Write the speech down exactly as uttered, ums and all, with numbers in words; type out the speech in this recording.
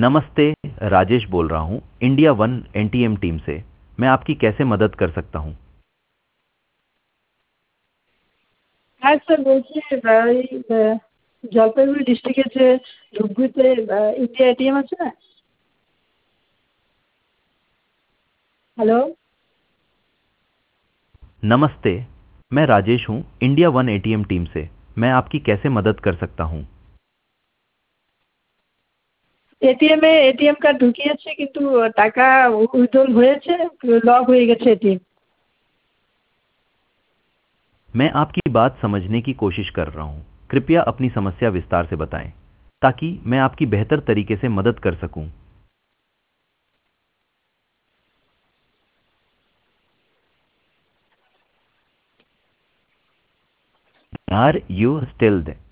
नमस्ते। राजेश बोल रहा हूँ इंडिया वन एनटीएम टीम से। मैं आपकी कैसे मदद कर सकता हूँ? হ্যাঁ স্যার বলছি এই আহ, জলপাইগুড়ি ডিস্ট্রিক্টের যে ধূপগুড়িতে ইন্ডিয়া এটিএম আছে না? হ্যালো। नमस्ते, मैं राजेश हूँ इंडिया वन एटीएम टीम से। मैं आपकी कैसे मदद कर सकता हूँ? এটিএম এ এটিএম কার্ড ঢুকিয়েছে কিন্তু টাকা উইথড্রল হয়েছে, লক হয়ে গেছে এটিএম। मैं आपकी बात समझने की कोशिश कर रहा हूँ। कृपया अपनी समस्या विस्तार से बताएं ताकि मैं आपकी बेहतर तरीके से मदद कर सकूं। Are you still